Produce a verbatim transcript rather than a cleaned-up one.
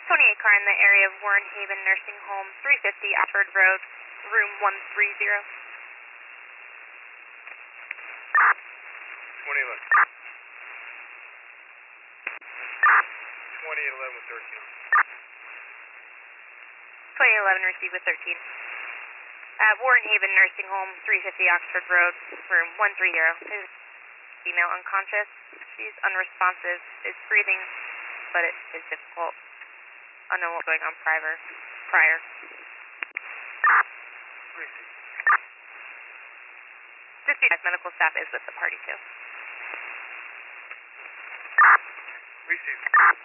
twenty-eight car in the area of Warren Haven Nursing Home, three fifty Oxford Road, room one three zero. twenty eleven. twenty-eight eleven with thirteen. twenty-eight eleven received with thirteen. At Warren Haven Nursing Home, three fifty Oxford Road, room one three zero. Is female unconscious. She's unresponsive, is breathing, but it is difficult. Unknown what's going on prior. prior. Receive. Dispatch medical staff is with the party too. Receive.